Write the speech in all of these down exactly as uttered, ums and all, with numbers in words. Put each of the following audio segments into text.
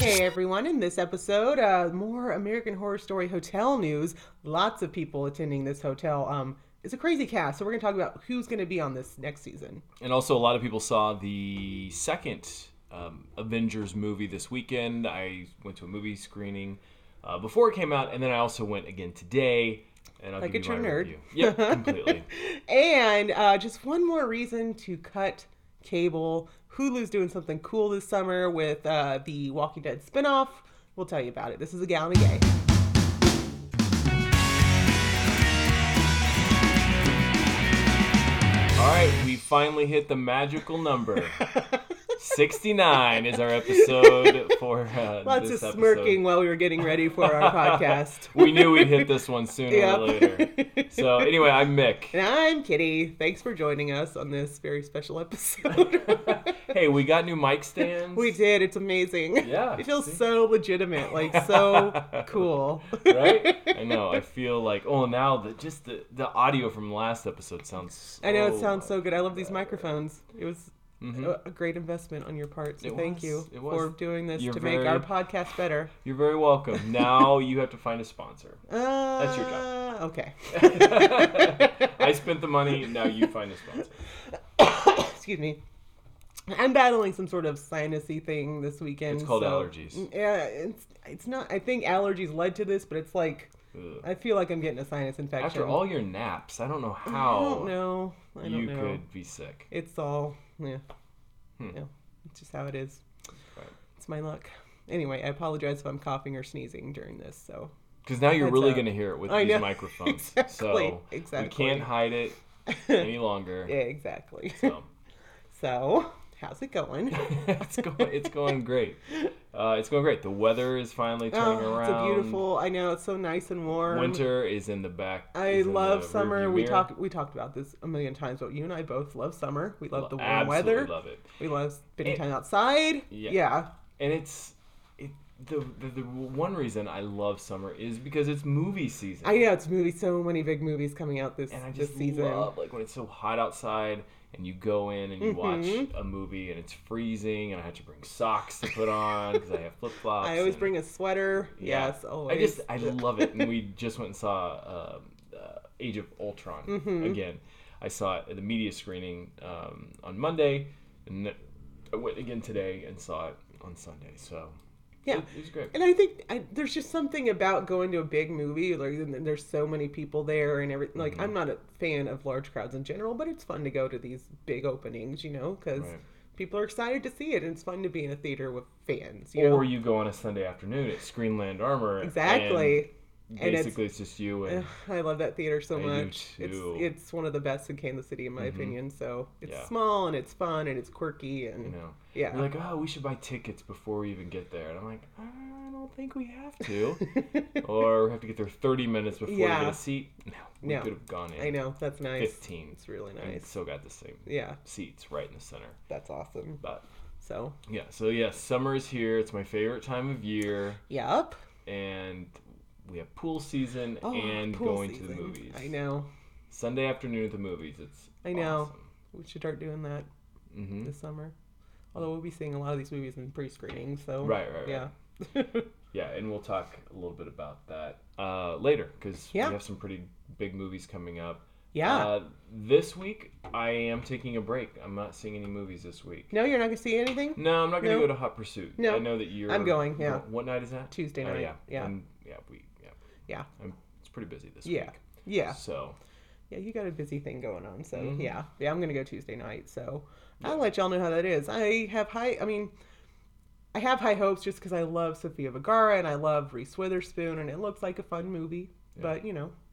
Hey everyone, in this episode, uh, more American Horror Story hotel news. Lots of people attending this hotel. Um, it's a crazy cast, so we're going to talk about who's going to be on this next season. And also, a lot of people saw the second um, Avengers movie this weekend. I went to a movie screening uh, before it came out, and then I also went again today. And I'll Like give a you true my nerd. review. Yep, completely. And uh, just one more reason to cut cable. Hulu's doing something cool this summer with uh, the Walking Dead spinoff. We'll tell you about it. This is A Gallon of Gay. All right, we finally hit the magical number. sixty-nine is our episode for uh, Lots this of episode. smirking while we were getting ready for our podcast. We knew we'd hit this one sooner Yep. or later. So anyway, I'm Mick. And I'm Kitty. Thanks for joining us on this very special episode. Hey, we got new mic stands. We did. It's amazing. Yeah, It feels see? so legitimate. Like, so cool. Right? I know. I feel like, oh, now the just the, the audio from last episode sounds. I know it oh sounds my so good. I love these God. microphones. It was Mhm. a, a great investment on your part. So It thank was. you It was. for doing this You're to very- make our podcast better. You're very welcome. Now you have to find a sponsor. Uh, That's your job. Okay. I spent the money. Now you find a sponsor. Excuse me. I'm battling some sort of sinusy thing this weekend. It's called so- allergies. Yeah, it's it's not. I think allergies led to this, but it's like Ugh. I feel like I'm getting a sinus infection. After all your naps, I don't know I how don't know. I don't you know. could be sick. It's all yeah. Hmm. Yeah. It's just how it is. Right. It's my luck. Anyway, I apologize if I'm coughing or sneezing during this. So Because now you're Heads really up. going to hear it with I these know. microphones. Exactly. So Exactly. we can't hide it any longer. yeah, exactly. So. So how's it going? it's going. It's going great. Uh, it's going great. The weather is finally turning Oh, around. it's a beautiful. I know it's so nice and warm. Winter is in the back. I is in love the summer. rearview We mirror. talked we talked about this a million times, but you and I both love summer. We love the warm Absolutely weather. love it. We love spending And- time outside. Yeah. Yeah. And it's it, the, the the one reason I love summer is because it's movie season. I know it's movies. So many big movies coming out this and I this just season. love like when it's so hot outside and you go in and you watch Mhm. a movie and it's freezing and I have to bring socks to put on because I have flip flops. I always bring a sweater. Yeah. Yes, always. I just I love it, and we just went and saw um, uh, Age of Ultron Mhm. again. I saw it at the media screening um, on Monday, and then I went again today and saw it on Sunday. So Yeah. it, it was great. And I think I, there's just something about going to a big movie. Like, and there's so many people there and everything. Like, Mm-hmm. I'm not a fan of large crowds in general, but it's fun to go to these big openings, you know, because Right. people are excited to see it, and it's fun to be in a theater with fans. You know? Or you go on a Sunday afternoon at Screenland Armor. Exactly. And And it's- basically, it's, just you and Ugh, I love that theater so I do much. too. It's it's one of the best in Kansas City, in my Mhm. opinion. So it's Yeah. small and it's fun and it's quirky and you know. yeah. They're like, oh, we should buy tickets before we even get there. And I'm like, I don't think we have to. Or we have to get there thirty minutes before Yeah. we get a seat. No, we No. could have gone in I know, that's nice. fifteen. It's really And nice. still got the same Yeah, seats right in the center. that's awesome. But So, yeah, so yeah, summer is here. It's my favorite time of year. yep. And we have pool season Oh, and pool going to the season. movies. I know. Sunday afternoon at the movies. It's I know. awesome. We should start doing that hmm this summer. Although we'll be seeing a lot of these movies in pre-screening, so Right, right, right. yeah. Yeah, and we'll talk a little bit about that uh, later because Yeah. we have some pretty big movies coming up. Yeah. Uh, this week, I am taking a break. I'm not seeing any movies this week. No, you're not gonna see anything? No, I'm not going to No? go to Hot Pursuit. No. I know that you're. I'm going, yeah. What night is that? Tuesday Oh, night. yeah. Yeah. And, yeah, we, yeah. Yeah. I'm, it's pretty busy this Yeah. week. Yeah. So, Yeah, you got a busy thing going on, so Mhm. yeah. Yeah, I'm gonna go Tuesday night, so I'll Yeah. let y'all know how that is. I have high I mean I have high hopes just because I love Sofia Vergara and I love Reese Witherspoon and it looks like a fun movie. Yeah. But you know.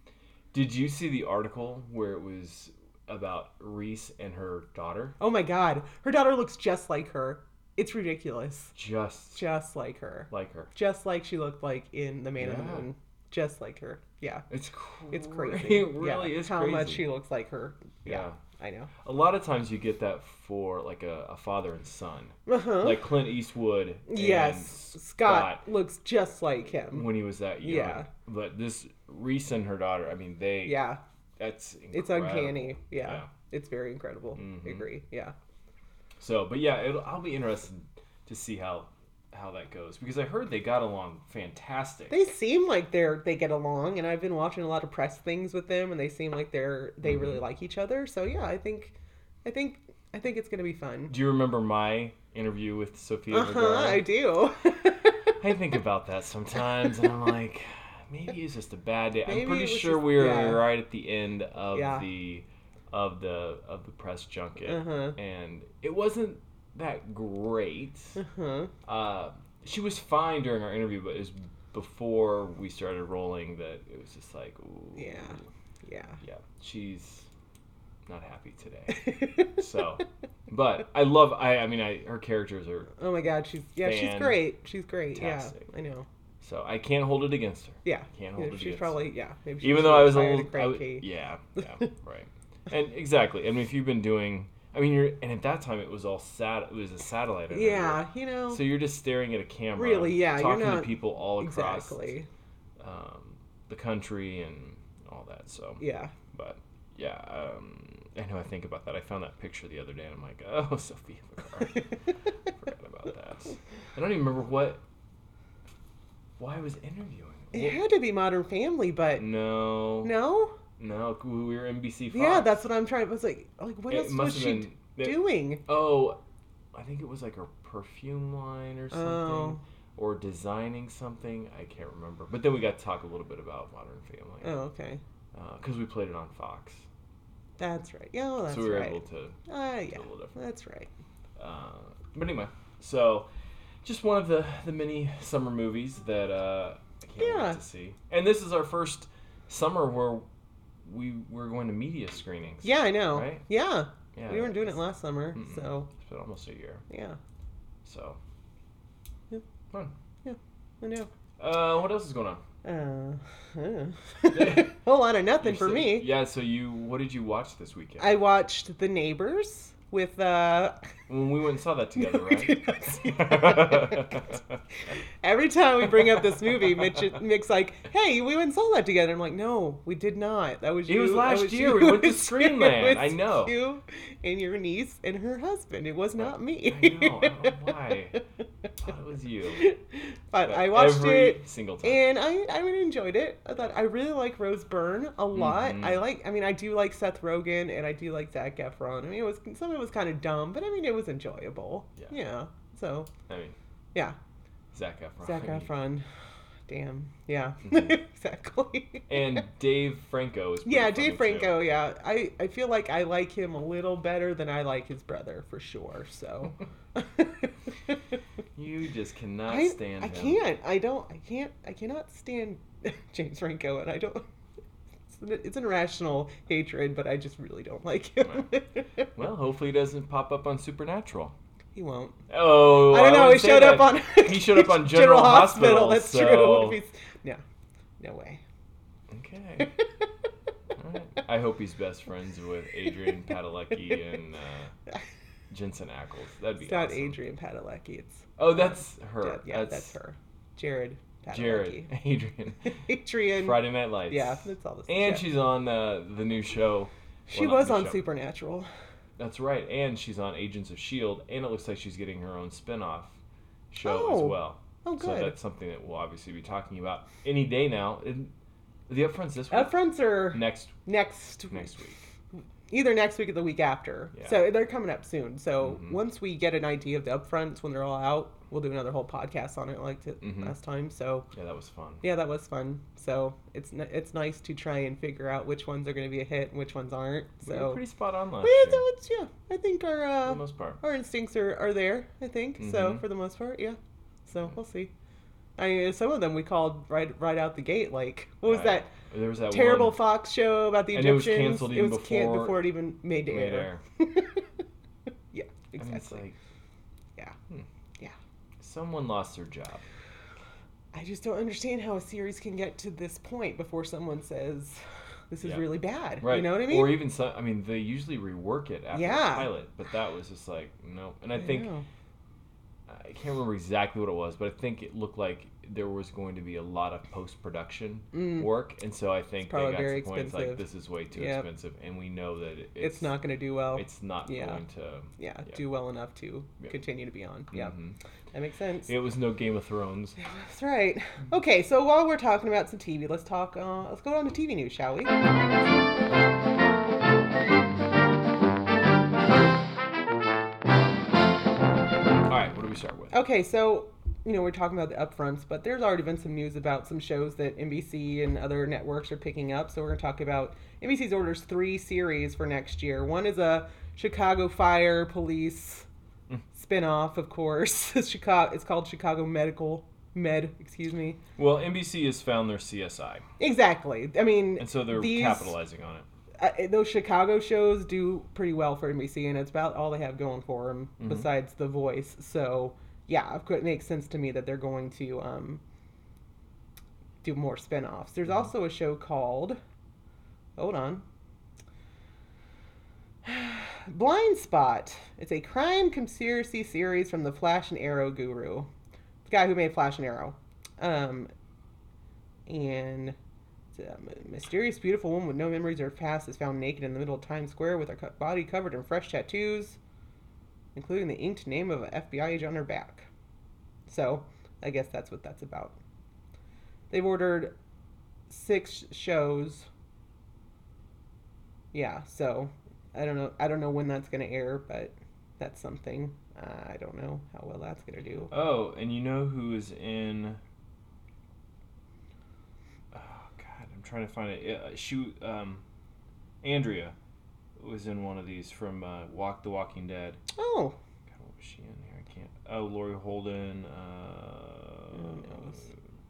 did you see the article where it was about Reese and her daughter? Oh my god. Her daughter looks just like her. It's ridiculous. Just Just like her. like her. Just like she looked like in The Man on the Yeah. Moon. Just like her. Yeah. It's crazy. It's crazy. It really yeah. is How crazy. much she looks like her. Yeah. Yeah. I know. A lot of times you get that for like a, a father and son. Uh-huh. Like Clint Eastwood and yes. Scott, looks just like him. when he was that young. Yeah. But this Reese and her daughter, I mean, they. Yeah. That's incredible. It's uncanny. Yeah. Yeah. It's very incredible. Mhm. I agree. Yeah. So, but yeah, it'll, I'll be interested to see how how that goes because I heard they got along fantastic. They seem like they're they get along, and I've been watching a lot of press things with them, and they seem like they're they mm-hmm. really like each other. So yeah, I think, I think, I think it's gonna be fun. Do you remember my interview with Sofia Uh huh. Vergara? I do. I think about that sometimes, and I'm like, maybe it's just a bad day. Maybe I'm pretty it was sure just- we were yeah. right at the end of Yeah. the of the of the press junket, Uh-huh. and it wasn't that great. Uh-huh. Uh, she was fine during our interview, but it was before we started rolling that it was just like, ooh, Yeah. Yeah. yeah, she's not happy today. So, but I love. I I mean, I her characters are Oh my God, she's yeah, she's great. She's great. Fantastic. Yeah, I know. so I can't hold it against her. Yeah, Can't hold yeah, it she's against probably yeah. Maybe Even she's though I was a tired little, of I was- cranky. yeah, yeah, right, and exactly. I mean, if you've been doing, I mean, you're, and at that time it was all sat, it was a satellite. interview. Yeah, you know. So you're just staring at a camera, Really, yeah, you're talking to not- people all across exactly. um, the country and all that. So Yeah. but yeah, um, I know I think about that. I found that picture the other day, and I'm like, oh, Sofia Vergara. Forgot about that. I don't even remember what, why I was interviewing. It had to be Modern Family, but No. no. No, we were N B C Fox. Yeah, that's what I'm trying. I was like, like what It else was must have she been- it- doing? Oh, I think it was like a perfume line or something. Oh. Or designing something. I can't remember. But then we got to talk a little bit about Modern Family. Oh, okay. Because we played it on Fox. That's right. Yeah, well, that's so we were right. able to Ah, do yeah, a little different. that's right. Uh, but anyway, so just one of the, the many summer movies that uh, I can't Yeah. wait to see. And this is our first summer where we we're going to media screenings. Yeah, I know. Right? Yeah. Yeah, We weren't doing it it's- last summer, Mm-mm. so It's been almost a year. yeah. So Yeah. fun. I know. Uh, what else is going on? Uh, uh. Whole lot of nothing You for said- me. Yeah. So you, what did you watch this weekend? I watched The Neighbors with uh when we went and saw that together, we right? did not see that. Every time we bring up this movie, Mitch Mick's like, "Hey, we went and saw that together." I'm like, "No, we did not. That was It you. was That last year. you. We went to It was you. Screenland. It I was know. You and your niece and her husband. It was not me." I know. I don't know why. I thought it was you. But But I watched every it. single time. And I, I really enjoyed it. I thought I really like Rose Byrne a lot. Mhm. I like, I mean, I do like Seth Rogen and I do like Zac Efron. I mean, it was some of it was kind of dumb, but I mean, it was enjoyable. Yeah. Yeah. So, I mean, yeah, Zac Efron. Zac Efron. Damn. Yeah. Mhm. Exactly. And Dave Franco is pretty yeah, funny, Dave too. Franco. Yeah, I, I feel like I like him a little better than I like his brother for sure. So. You just cannot I, stand I him. can't. I don't. I can't. I cannot stand James Franco, and I don't. It's an, it's an irrational hatred, but I just really don't like him. Well, hopefully he doesn't pop up on Supernatural. He won't. Oh, I don't know. He wouldn't say showed up that. on. He showed up on General, Hospital. That's so... true. If he's- No, no way. Okay. All right. I hope he's best friends with Adrian Padalecki and uh, Jensen Ackles. That'd be It's not awesome. Adrian Padalecki. It's Oh, that's her. yeah, yeah, that's, that's her. Jared Padalecki. Jared. Adrian. Adrian. Friday Night Lights. Yeah, that's all. This And yeah. she's on uh, the new show. She well, not was new on show. Supernatural. That's right. And she's on Agents of S H I E L D. And it looks like she's getting her own spin-off show Oh. as well. Oh, So good. that's something that we'll obviously be talking about any day now. And the upfronts this week? Upfronts are Next next next week. either next week or the week after. Yeah. So they're coming up soon. So Mhm. once we get an idea of the upfronts when they're all out, we'll do another whole podcast on it like t- Mhm. last time. So Yeah, that was fun. yeah, that was fun. So it's n- it's nice to try and figure out which ones are going to be a hit and which ones aren't. We were So pretty spot on last But yeah, year. so it's, yeah, I think our For uh, the most part. our instincts are, are there. I think so Mhm. for the most part. Yeah. So we'll see. I mean, some of them we called right right out the gate. Like what was Right. that? There was that Terrible one Fox show about the And it was Egyptians. canceled It even was can- before before it even made to made air. air. Yeah, I mean, it's exactly. like, Yeah, hmm, yeah. someone lost their job. I just don't understand how a series can get to this point before someone says this is Yeah. really bad. Right. You know what I mean? Or even some, I mean, they usually rework it after Yeah. the pilot, but that was just like, no. And I I think know. I can't remember exactly what it was, but I think it looked like there was going to be a lot of post-production Mm. work, and so I think It's they probably got to very the point it's like, expensive. this is way too Yep. expensive, and we know that it, It's, it's not going to do well. It's not Yeah. going to yeah, yeah. do well enough to Yeah. continue to be on. Yeah, Mhm. that makes sense. It was no Game of Thrones. That's right. Okay, so while we're talking about some T V, let's talk. Uh, let's go on to T V news, shall we? All right, what do we start with? Okay, so you know we're talking about the upfronts, but there's already been some news about some shows that N B C and other networks are picking up. So we're going to talk about N B C's orders three series for next year. One is a Chicago Fire Police Mm. spin-off, of course. It's Chicago. It's called Chicago Medical Med. Excuse me. Well, N B C has found their C S I, Exactly. I mean, and so they're these, capitalizing on it. Uh, those Chicago shows do pretty well for N B C, and it's about all they have going for them Mhm. besides The Voice. So, yeah, of course, it makes sense to me that they're going to um, do more spin-offs. There's Mhm. also a show called, hold on, Blind Spot. It's a crime conspiracy series from the Flash and Arrow guru, the guy who made Flash and Arrow. Um, and it's a mysterious, beautiful woman with no memories of her past is found naked in the middle of Times Square with her co- body covered in fresh tattoos, including the inked name of an F B I agent on her back. So, I guess that's what that's about. They've ordered six shows. Yeah, so I don't know. I don't know when that's going to air, but that's something. Uh, I don't know how well that's going to do. Oh, and you know who is in? Oh God, I'm trying to find it. Uh, she, um, Andrea, was in one of these from uh, Walk the Walking Dead. Oh, God, what was she in here? I can't. Oh, Lori Holden. Uh, Who knows?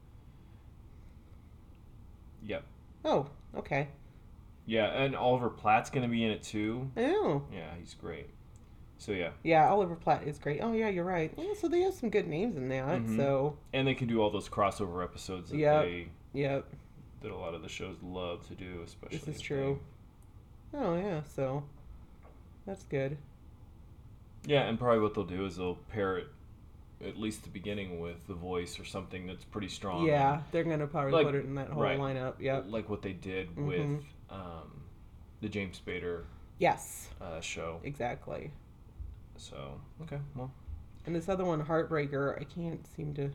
Yep. oh, okay. Yeah, and Oliver Platt's gonna be in it too. Oh, Yeah, he's great. So yeah, yeah. Oliver Platt is great. Oh, yeah, you're right. Yeah, so they have some good names in that. Mhm. So, and they can do all those crossover episodes that Yep. they yep. that a lot of the shows love to do, especially. This is if true. Oh, yeah. So, that's good. they- Yeah, and probably what they'll do is they'll pair it, at least the beginning, with The Voice or something that's pretty strong. Yeah, they're gonna probably Like- put it in that whole right. lineup. and Yep. Like what they did Mhm. with um, the James Spader Yes. uh, show. Exactly. So okay, well, And this other one, Heartbreaker, I can't seem to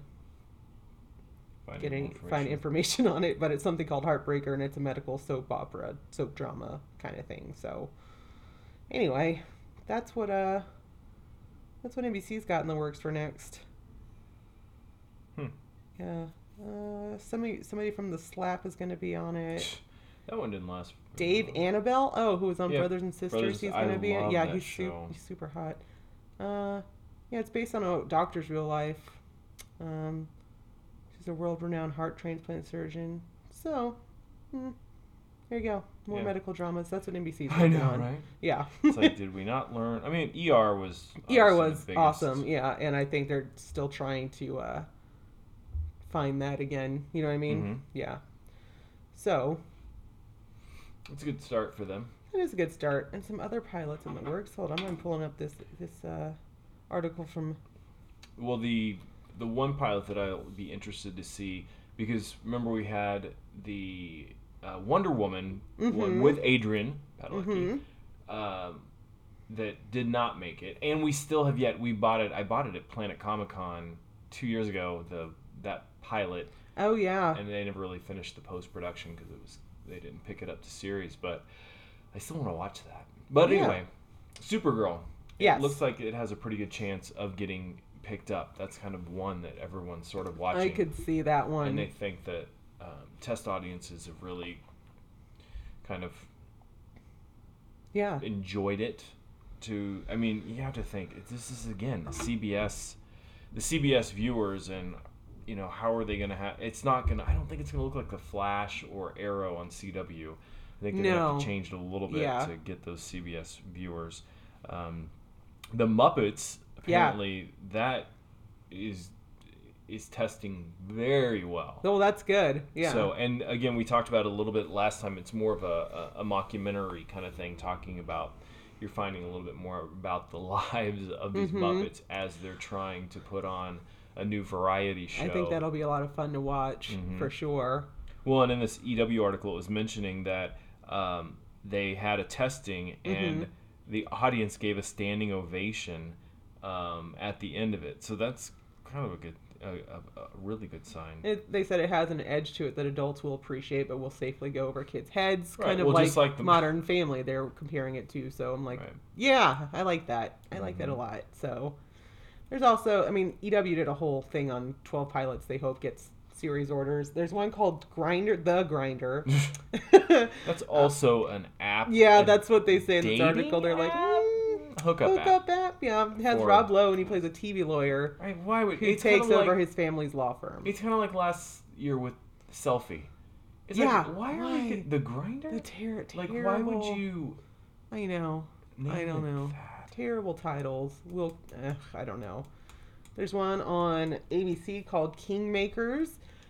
find get more any information. find information on it, but it's something called Heartbreaker, and it's a medical soap opera, soap drama kind of thing. So, anyway, that's what uh, that's what N B C's got in the works for next. Hmm. Yeah. Uh, somebody somebody from the Slap is going to be on it. That one didn't last. Dave Annabelle, oh, who was on Yeah, Brothers and Sisters, Brothers- he's I going to be in. love Yeah, that he's, su- show. he's super hot. Uh, yeah, it's based on a doctor's real life. Um, she's a world-renowned heart transplant surgeon. So, hmm, here you go. More Yeah. medical dramas. That's what N B C's I working know, on. right? Yeah. It's like, did we not learn? I mean, E R was E R obviously was the biggest- awesome. Yeah, and I think they're still trying to uh, find that again. You know what I mean? Mhm. Yeah. So, It's a good start for them. it is a good start, and some other pilots in the works. Hold on, I'm pulling up this this uh, article from. Well, the the one pilot that I'll be interested to see, because remember we had the uh, Wonder Woman one Mhm. with Adrian Padalecki, Mm-hmm. um, that did not make it, and we still have yet. We bought it. I bought it at Planet Comic Con two years ago. The that pilot, Oh yeah. and they never really finished the post production because it was they didn't pick it up to series. But I still want to watch that. But Yeah. anyway, Supergirl. Yes. It looks like it has a pretty good chance of getting picked up. That's kind of one that everyone's sort of watching. I could see that one. And they think that um, test audiences have really kind of yeah. enjoyed it. To I mean, you have to think this is again the C B S, the C B S viewers, and you know how are they going to have? It's not going to. I don't think it's going to look like the Flash or Arrow on C W. I think they have No. to change it a little bit Yeah. to get those C B S viewers. Um, the Muppets Yeah. apparently that is is testing very well. Oh, that's good. Yeah. So, and again, we talked about it a little bit last time. It's more of a, a, a mockumentary kind of thing, talking about, you're finding a little bit more about the lives of these Mhm. Muppets as they're trying to put on a new variety show. I think that'll be a lot of fun to watch Mhm. for sure. Well, and in this E W article, it was mentioning that um, they had a testing and Mhm. the audience gave a standing ovation um, at the end of it. So that's kind of a good, a, a, a really good sign. It, they said it has an edge to it that adults will appreciate, but will safely go over kids' heads. Right, Kind of well, like, just like the- Modern Family, they're comparing it to. So I'm like, Right. yeah, I like that. I like that a Mhm. lot. So there's also, I mean, E W did a whole thing on twelve pilots they hope gets series orders. There's one called Grinder, The Grinder. That's also an app. Yeah, a that's what they say in this dating article. They're like, app? mm, hookup, hookup app. app. Yeah, it has For- Rob Lowe and he plays a T V lawyer Right, why would who it's takes kinda over like, his family's law firm. It's kind of like last year with Selfie. It's Yeah, like, why are why? we get the Grinder? The ter- Like, terrible. why would you? I know. Name I don't it know. that? Terrible titles. We'll. Eh, I don't know. There's one on A B C called Kingmakers,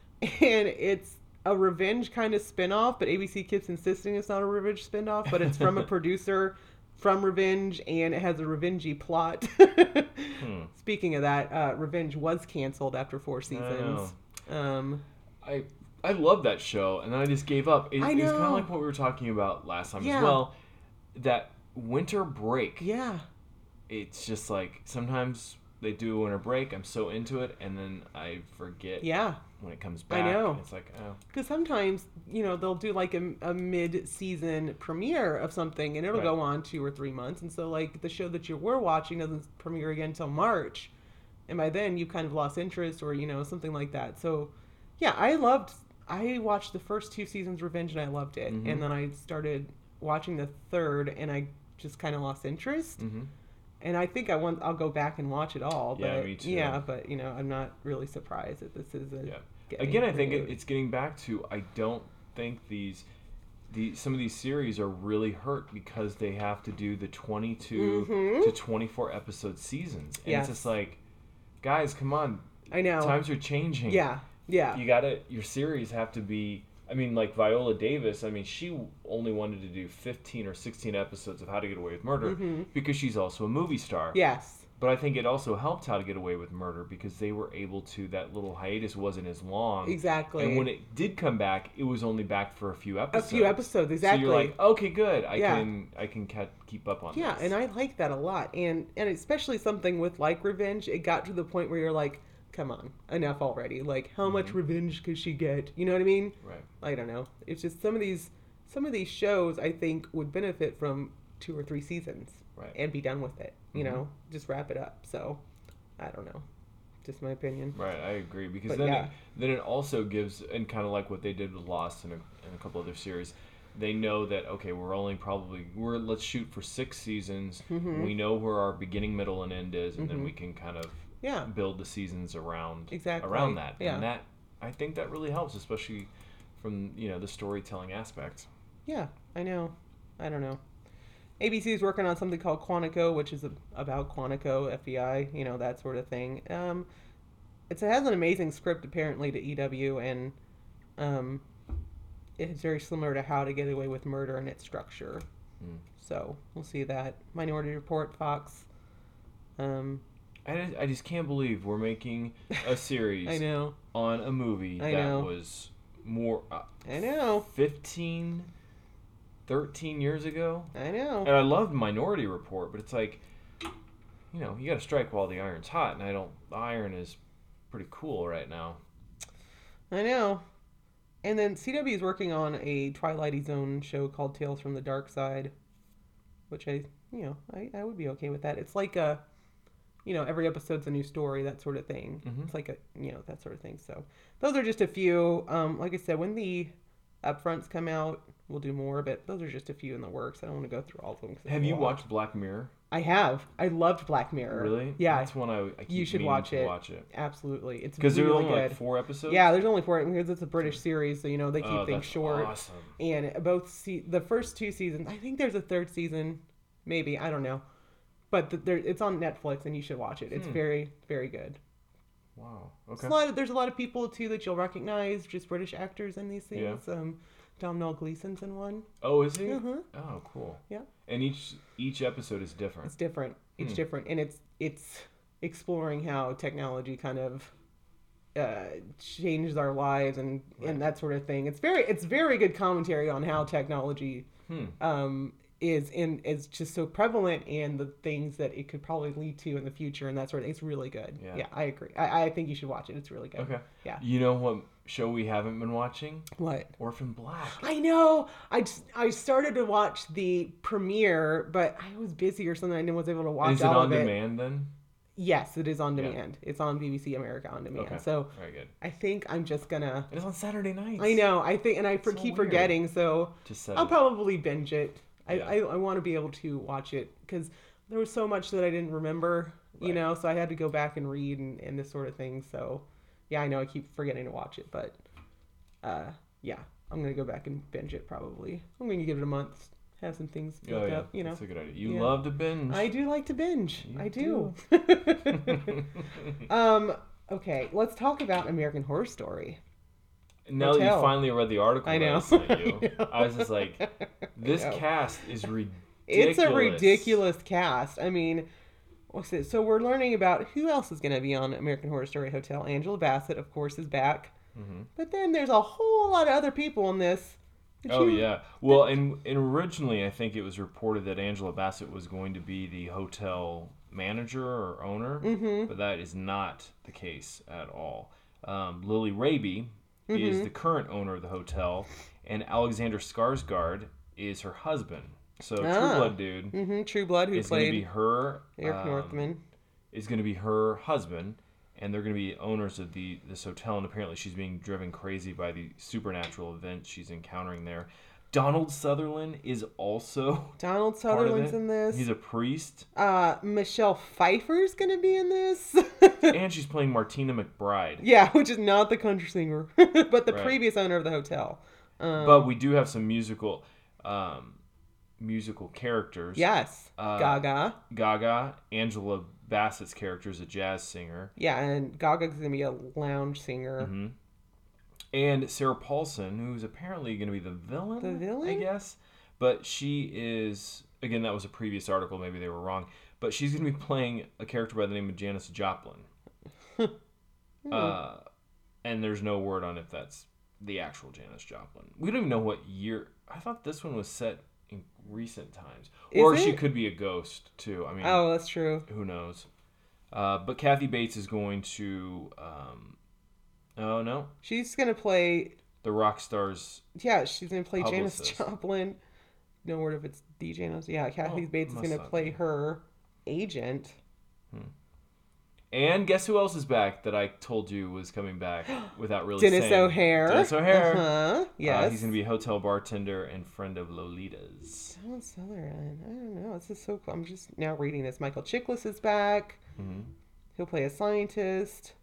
and it's a revenge kind of spin-off, but A B C keeps insisting it's not a revenge spin-off, but it's from a producer from Revenge, and it has a revengey plot. Hmm. Speaking of that, uh, Revenge was canceled after four seasons. Um, I I love that show, and then I just gave up. It, I It's kind know. of like what we were talking about last time Yeah. as well. That winter break. yeah. It's just like sometimes they do a winter break. I'm so into it, and then I forget Yeah. when it comes I back. know. It's like, oh, Because sometimes, you know, they'll do like a, a mid-season premiere of something, and it'll Right. go on two or three months. And so, like, the show that you were watching doesn't premiere again until March. And by then, you've kind of lost interest or, you know, something like that. So, yeah, I loved... I watched the first two seasons of Revenge, and I loved it. Mhm. And then I started watching the third, and I just kind of lost interest. mm-hmm. And I think I want... I'll go back and watch it all. But, Yeah, me too. Yeah, but, you know, I'm not really surprised that this is a... Yeah. getting Again, I think it, renewed. it's getting back to I don't think these, the some of these series are really hurt because they have to do the twenty-two Mhm. to twenty-four episode seasons, and Yes. it's just like, guys, come on, I know. times are changing. Yeah, yeah. You gotta your series have to be. I mean, like Viola Davis. I mean, she only wanted to do fifteen or sixteen episodes of How to Get Away with Murder Mhm. because she's also a movie star. Yes. But I think it also helped How to Get Away with Murder because they were able to. That little hiatus wasn't as long. Exactly. And when it did come back, it was only back for a few a episodes. few episodes, exactly. So you're like, okay, good. I Yeah. can I can ca- keep up on yeah, this. and I like that a lot. And and especially something with like Revenge, it got to the point where you're like, come on, enough already. Like, how much Mhm. revenge could she get? You know what I mean? Right. I don't know. It's just some of these some of these shows I think would benefit from two or three seasons Right. and be done with it. You Mhm. know, just wrap it up. So, I don't know. Just my opinion. Right, I agree because But then yeah. it, then it also gives and kind of like what they did with Lost and a, and a couple other series. They know that okay, we're only probably we're let's shoot for six seasons. Mhm. We know where our beginning, middle, and end is, and then Mhm. we can kind of Yeah. build the seasons around Exactly. around that. Yeah. And that I think that really helps, especially from you know the storytelling aspect. Yeah, I know. I don't know. A B C is working on something called Quantico, which is a, about Quantico, F B I, you know, that sort of thing. Um, it's, it has an amazing script, apparently, to E W, and um, it's very similar to How to Get Away with Murder in its structure. Mm. So, we'll see that. Minority Report, Fox. Um, I just, I just can't believe we're making a series I know. on a movie I that know. was more uh, I know. fifteen, thirteen years ago. I know. And I love Minority Report, but it's like, you know, you got to strike while the iron's hot, and I don't. The iron is pretty cool right now. I know. And then C W is working on a Twilight Zone show called Tales from the Dark Side, which I, you know, I, I would be okay with that. It's like a, you know, every episode's a new story, that sort of thing. Mhm. It's like a, you know, that sort of thing. So those are just a few. Um, like I said, when the upfronts come out, we'll do more, but those are just a few in the works. I don't want to go through all of them. 'cause it's Have a you lot. watched Black Mirror? I have. I loved Black Mirror. Really? Yeah. That's one I, I keep You should meaning watch to it. watch it. Absolutely. It's Because there are really only good. like four episodes. Yeah, there's only four because it's a British series, so you know they keep Oh, things that's short. Awesome. And both se- the first two seasons, I think there's a third season, maybe I don't know, but the, there it's on Netflix and you should watch it. It's Hmm. very very good. Wow. There's Okay. a lot of, there's a lot of people too that you'll recognize, just British actors in these things. Yeah. Um, Domhnall Gleeson's in one. Oh, is he? Mm-hmm. Oh, cool. Yeah. And each each episode is different. It's different. It's Hmm. different, and it's it's exploring how technology kind of uh, changes our lives and Right. and that sort of thing. It's very it's very good commentary on how technology Hmm. um, is in is just so prevalent and the things that it could probably lead to in the future and that sort of thing. It's really good. Yeah. Yeah, I agree. I, I think you should watch it. It's really good. Okay. Yeah. You know what show we haven't been watching? What? Orphan Black. I know. I just, I started to watch the premiere, but I was busy or something. I wasn't able to watch Is it all on of it. demand then? Yes, it is on Yeah. demand. It's on B B C America on demand. Okay. So Very good. I think I'm just gonna. And it's on Saturday nights. I know. I think, and I for, So keep weird. forgetting. So Just set I'll it. probably binge it. I, Yeah. I, I want to be able to watch it because there was so much that I didn't remember, you Right. know, so I had to go back and read and, and this sort of thing. So, yeah, I know I keep forgetting to watch it, but uh, yeah, I'm going to go back and binge it probably. I'm going to give it a month, have some things built Oh yeah, up, you know. that's a good idea. You Yeah. love to binge. I do like to binge. You I do. do. um, okay, let's talk about American Horror Story. Now that you Hotel. finally read the article I that know. I sent I you, know. I was just like, this I know. cast is ridiculous. It's a ridiculous cast. I mean, what's it? So we're learning about who else is going to be on American Horror Story Hotel. Angela Bassett, of course, is back. Mm-hmm. But then there's a whole lot of other people in this. Did Oh you- yeah. Well, and, and originally I think it was reported that Angela Bassett was going to be the hotel manager or owner, Mhm. but that is not the case at all. Um, Lily Raby is Mhm. the current owner of the hotel, and Alexander Skarsgård is her husband. So True Ah. Blood dude Mhm. True Blood, who is going to be played her. Eric um, Northman. Is going to be her husband, and they're going to be owners of the this hotel. And apparently, she's being driven crazy by the supernatural events she's encountering there. Donald Sutherland is also Donald part of Sutherland's it. in this. He's a priest, uh, Michelle Pfeiffer's going to be in this. and she's playing Martina McBride. Yeah, which is not the country singer, but the Right. previous owner of the hotel. Um, But we do have some musical, um, musical characters. yes, Uh, Gaga. Gaga, Angela Bassett's character is a jazz singer. Yeah, and Gaga's going to be a lounge singer. hmm And Sarah Paulson, who's apparently going to be the villain, The villain? I guess. But she is, again, that was a previous article. Maybe they were wrong. But she's going to be playing a character by the name of Janis Joplin. uh, and there's no word on if that's the actual Janis Joplin. We don't even know what year. I thought this one was set in recent times. Is or she it? could be a ghost, too. I mean, Oh, that's true. who knows? Uh, but Kathy Bates is going to... Um, oh, no. She's going to play, The rock stars. yeah, she's going to play Janis Publicist. Joplin. No word if it's D. Janis. Yeah, Kathy Oh, Bates is must going to not play be. her agent. And guess who else is back that I told you was coming back without really Dennis saying? O'Hare. Dennis O'Hare. Uh-huh. Yes. Uh, he's going to be a hotel bartender and friend of Lolita's. Donald Sutherland. I don't know. This is so cool. I'm just now reading this. Michael Chiklis is back. Mm-hmm. He'll play a scientist.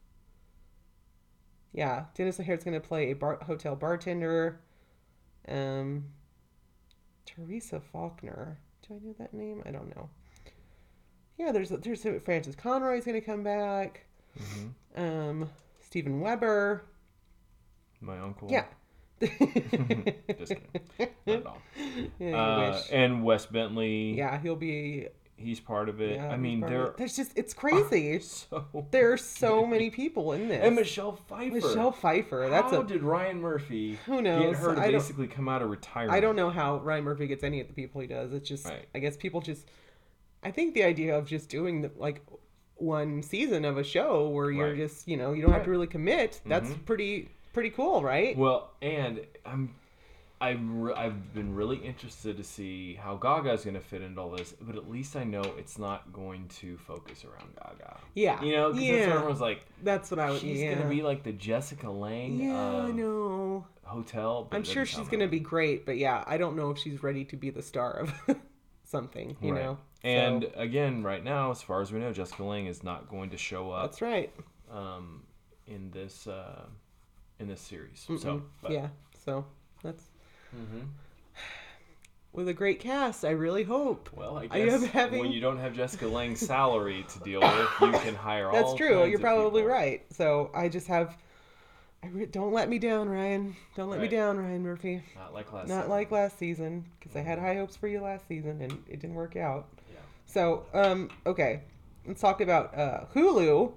Yeah, Dennis O'Hare's going to play a bar- hotel bartender. Um, Teresa Faulkner. Do I know that name? I don't know. Yeah, there's there's Francis Conroy's going to come back. Mm-hmm. Um, Steven Weber. My uncle. Yeah. Just kidding. Not at all. Yeah, Uh, I wish. and Wes Bentley. Yeah, he'll be. He's part of it. Yeah, I he's mean, part of there it. There's just it's crazy. so There are so many people in this. and Michelle Pfeiffer. Michelle Pfeiffer. That's How a did Ryan Murphy who knows. get her to I don't- basically come out of retirement? I don't know how Ryan Murphy gets any of the people he does. It's just, Right. I guess people just, I think the idea of just doing the, like one season of a show where you're Right. just, you know, you don't have Right. to really commit. That's Mhm. pretty, pretty cool, right? Well, and I'm, I'm, re- I've been really interested to see how Gaga's going to fit into all this. But at least I know it's not going to focus around Gaga. Yeah. You know, because yeah. that's what everyone's like. That's what I would. She's yeah. going to be like the Jessica Lange Yeah, of I know. hotel. But I'm it sure doesn't she's sound gonna that be way. great, but yeah, I don't know if she's ready to be the star of something. You Right. know. And So, again, right now, as far as we know, Jessica Lange is not going to show up that's right. um, in this uh, in this series. Mm-mm. So, but, yeah. So that's. hmm with a great cast. I really hope. Well, I I am guess having- when you don't have Jessica Lange's salary to deal with, you can hire all That's true. kinds You're of probably people. right. So I just have. I re- don't let me down, Ryan. Don't let me Right. down, Ryan Murphy. Not like last Not season. like last season, because I had high hopes for you last season and it didn't work out. Yeah. So, um, okay, let's talk about uh, Hulu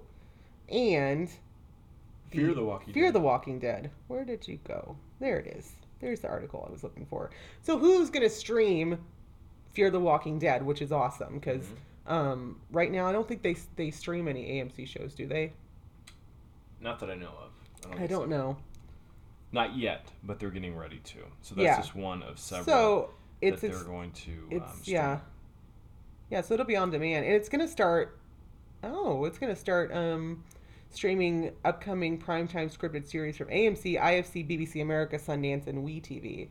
and Fear the Walking Fear Dead. the Walking Dead. Where did you go? There it is. There's the article I was looking for. So Hulu's gonna stream Fear the Walking Dead, which is awesome because Mhm. um, right now I don't think they they stream any A M C shows, do they? Not that I know of. I don't, I think don't so. know. Not yet, but they're getting ready to. So that's Yeah. just one of several So it's that it's they're going to it's um, stream. yeah, yeah. So it'll be on demand, and it's gonna start. Oh, it's gonna start um, streaming upcoming primetime scripted series from A M C, I F C, B B C America, Sundance, and WeTV.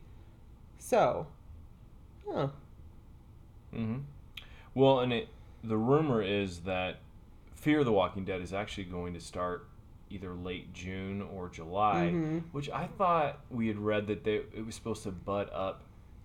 So, huh. Mm-hmm. Well, and it the rumor is that Fear the Walking Dead is actually going to start either late June or July, Mhm. which I thought we had read that they it was supposed to butt up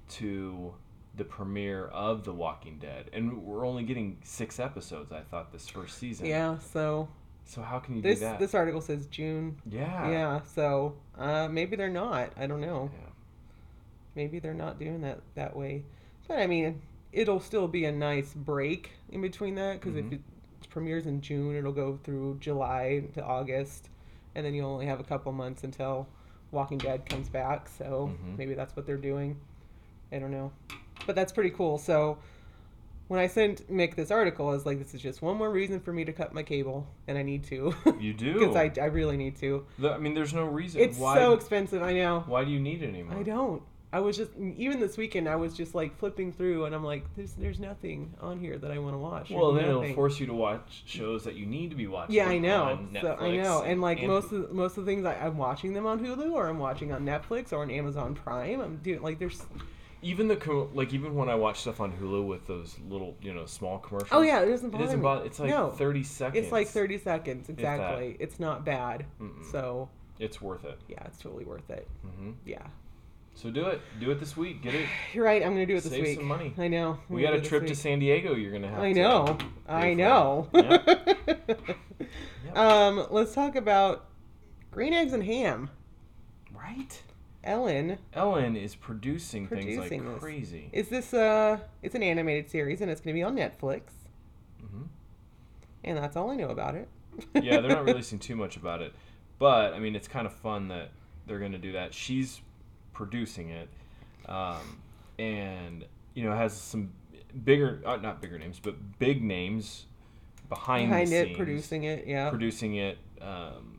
to the premiere of The Walking Dead, and we're only getting six episodes. I thought this first season. Yeah. So So how can you this do that? this article says June. yeah. Yeah. So uh, maybe they're not. I don't know. Yeah. Maybe they're not doing that that way. But I mean, it'll still be a nice break in between that because Mhm. if it premieres in June, it'll go through July to August, and then you only have a couple months until Walking Dead comes back. So Mhm. maybe that's what they're doing. I don't know, but that's pretty cool. So when I sent Mick this article, I was like, this is just one more reason for me to cut my cable, and I need to. You do. Because I, I really need to. The- I mean, there's no reason. It's why, so expensive. I know. Why do you need it anymore? I don't. I was just even this weekend. I was just like flipping through, and I'm like, "There's, there's nothing on here that I want to watch." There's Well, then nothing. it'll force you to watch shows that you need to be watching. Yeah, I know. on So I Netflix know, and like and most of most of the things I, I'm watching them on Hulu or I'm watching on Netflix or on Amazon Prime. I'm doing like there's. even the co- like even when I watch stuff on Hulu with those little you know small commercials. Oh yeah, it doesn't it bother doesn't me. bother. It's like no, thirty seconds. it's like thirty seconds that. exactly. It's not bad. Mm-mm. So It's worth it. yeah, it's totally worth it. hmm Yeah, So do it. Do it this week. Get it. you're right. I'm gonna do it this Save week. some money. I know. I'm We gonna got a do it trip this to week. San Diego. You're gonna have. I to know. pay I for. know. Yep. Yep. Um, let's talk about Green Eggs and Ham. Right. Ellen, Ellen is producing, Producing things like this. crazy. is this uh it's an animated series and it's going to be on Netflix. hmm And that's all I know about it. Yeah, they're not releasing too much about it, but I mean, it's kind of fun that they're going to do that. She's producing it, um, and you know has some bigger, uh, not bigger names, but big names behind, Behind the it, scenes, producing it, yeah. producing it, um,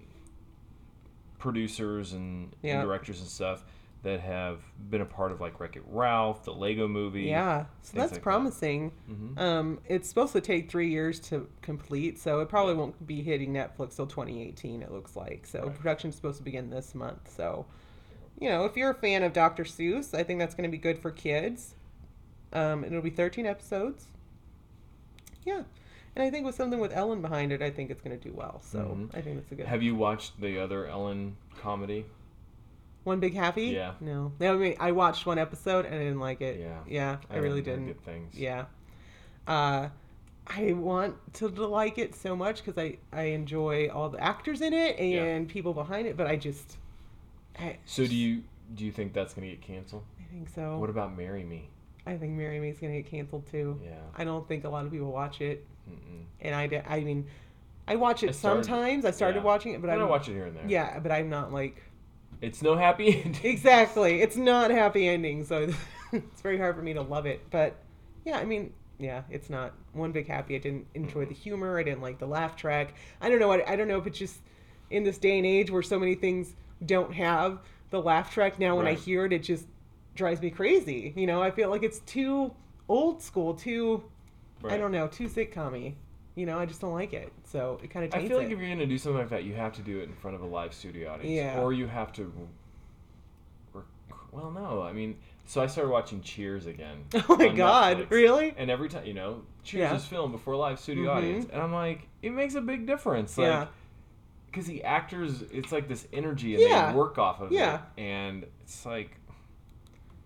producers and, Yeah. and directors and stuff that have been a part of like Wreck-It Ralph, the Lego Movie. Yeah, so things that's like that. promising. Mhm. Um, it's supposed to take three years to complete, so it probably won't be hitting Netflix till twenty eighteen. It looks like. So Right. production's supposed to begin this month. So, you know, if you're a fan of Doctor Seuss, I think that's going to be good for kids. Um, it'll be thirteen episodes. Yeah, and I think with something with Ellen behind it, I think it's going to do well. So Mhm. I think that's a good. Have you watched the other Ellen comedy? One Big Happy? Yeah. No. No, I mean, I watched one episode and I didn't like it. Yeah. Yeah, I, haven't really heard didn't. Good things. Yeah. Uh, I want to like it so much because I, I enjoy all the actors in it and people behind it, but I just. I, So do you do you think that's gonna get canceled? I think so. What about Marry Me? I think Marry Me's going to get canceled too. Yeah. I don't think a lot of people watch it. Mm-mm. And I, d- I mean, I watch it I started- sometimes. I started yeah. watching it, but I I'm. watch it here and there. Yeah, but I'm not like. It's no happy ending. Exactly. It's not happy ending, so it's very hard for me to love it. But yeah, I mean, yeah, it's not One Big Happy. I didn't enjoy the humor. I didn't like the laugh track. I don't know what I don't know if it's just in this day and age where so many things don't have the laugh track. Now when I Right. hear it, it just drives me crazy. You know, I feel like it's too old school, too I Right. don't know, too sitcom-y. You know, I just don't like it. So it kind of I taints feel like it. if you're gonna do something like that, you have to do it in front of a live studio audience, Yeah. or you have to. Rec- well, no, I mean, so I started watching Cheers again. Oh my on God, Netflix, really? And every time, you know, Cheers Yeah. is filmed before a live studio Mhm. audience, and I'm like, it makes a big difference, like, Yeah. because the actors, it's like this energy, and Yeah. they work off of Yeah. it, and it's like,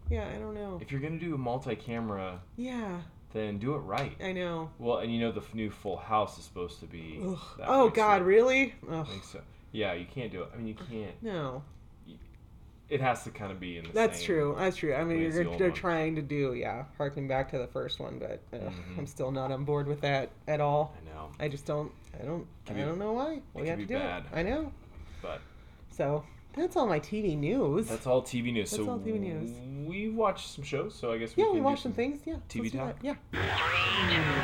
Yeah, I don't know. If you're gonna do a multi-camera, Yeah, then do it right. I know. Well, and you know the f- new Full House is supposed to be. Ugh. That Oh way, God, too. really? I Ugh. think so. Yeah, you can't do it. I mean, you can't. No, It has to kind of be in the that's same. true. That's true. I mean, way as the you're, old they're one. trying to do, yeah, harking back to the first one, but ugh, Mhm. I'm still not on board with that at all. I know, I just don't. I don't. Can I be- don't know why. We can have be to do bad. it. I know. but So that's all my T V news. that's all T V news. That's so all T V news. We watched some shows, so I guess we yeah, can we do watched some things. Yeah, T V let's do talk? that. Yeah.